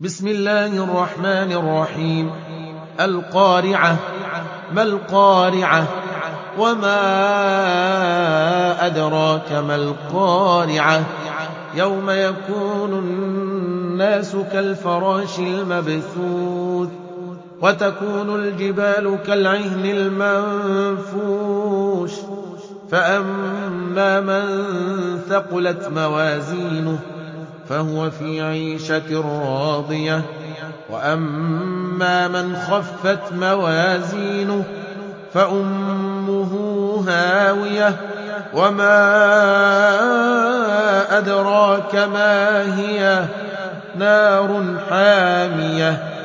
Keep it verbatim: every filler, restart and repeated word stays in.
بسم الله الرحمن الرحيم. القارعة. ما القارعة؟ وما أدراك ما القارعة؟ يوم يكون الناس كالفراش المبثوث وتكون الجبال كالعهن المنفوش فأما من ثقلت موازينه فهو في عيشة راضية وأما من خفت موازينه فأمه هاوية وما أدراك ما هي نار حامية